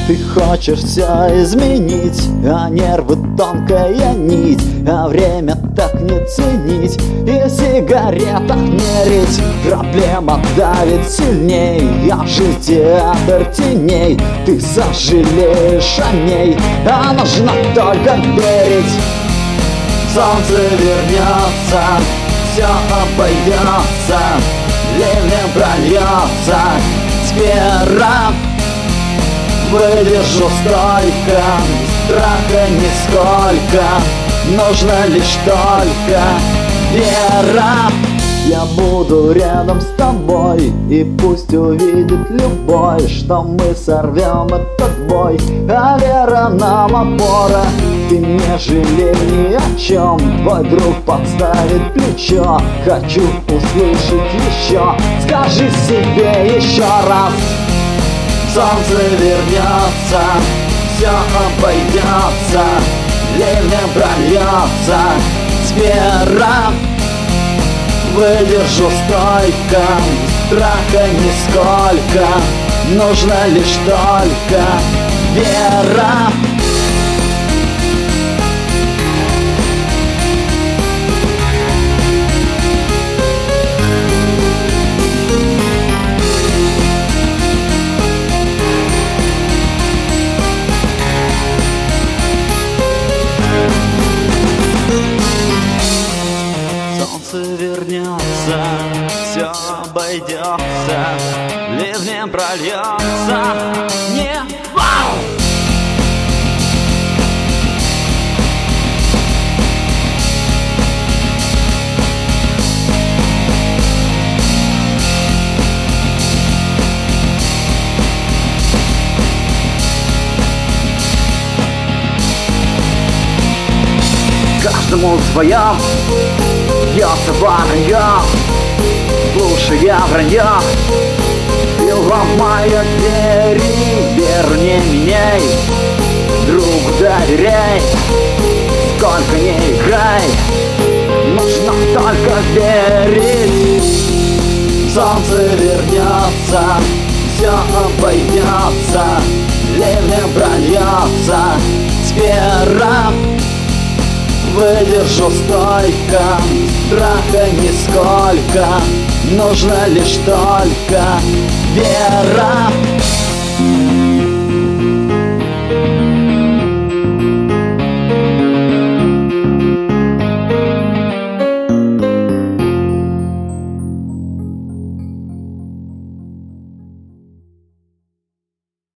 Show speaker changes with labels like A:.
A: Ты хочешь все изменить, а нервы тонкая нить, а время так не ценить и в сигаретах мерить. Проблема давит сильней, а жизнь театр теней. Ты сожалеешь о ней, а нужно только верить. Солнце вернется, все обойдется, ливнем прольется сквера. Выдержу столько, страха нисколько, нужно лишь только вера. Я буду рядом с тобой, и пусть увидит любой, что мы сорвем этот бой, а вера нам опора. Ты не жалей ни о чем, твой друг подставит плечо. Хочу услышать еще, скажи себе еще раз. Солнце вернется, все обойдется, ливнем прольется сквера. Выдержу стойко, страха нисколько, нужно лишь только вера. Солнце вернется, все обойдется, ливнем прольется небо. Каждому свое, бьется вранье, слушая вранье, и ломая двери. Веру не меняй, другу доверяй, сколько не играй, нужно только верить. Солнце вернется, все обойдется, ливнем прольется сквера. Выдержу стойко, страха нисколько, нужно лишь только вера.